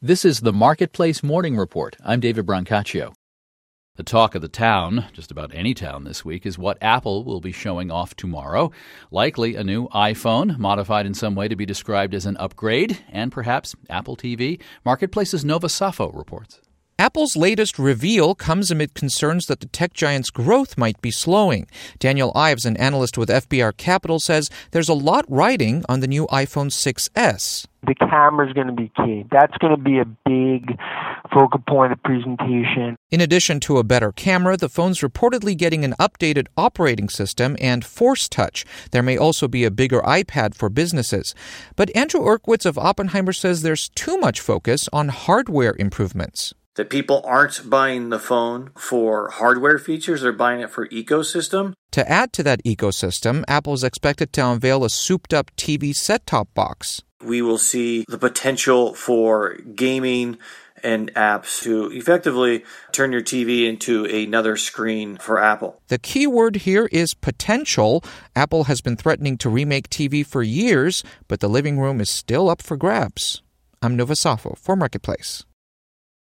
This is the Marketplace Morning Report. I'm David Brancaccio. The talk of the town, just about any town this week, is what Apple will be showing off tomorrow. Likely a new iPhone, modified in some way to be described as an upgrade, and perhaps Apple TV. Marketplace's Nova Safo reports. Apple's latest reveal comes amid concerns that the tech giant's growth might be slowing. Daniel Ives, an analyst with FBR Capital, says there's a lot riding on the new iPhone 6s. The camera's going to be key. That's going to be a big focal point of presentation. In addition to a better camera, the phone's reportedly getting an updated operating system and Force Touch. There may also be a bigger iPad for businesses. But Andrew Urquhart of Oppenheimer says there's too much focus on hardware improvements. That people aren't buying the phone for hardware features, they're buying it for ecosystem. To add to that ecosystem, Apple is expected to unveil a souped-up TV set-top box. We will see the potential for gaming and apps to effectively turn your TV into another screen for Apple. The key word here is potential. Apple has been threatening to remake TV for years, but the living room is still up for grabs. I'm Nova Safo for Marketplace.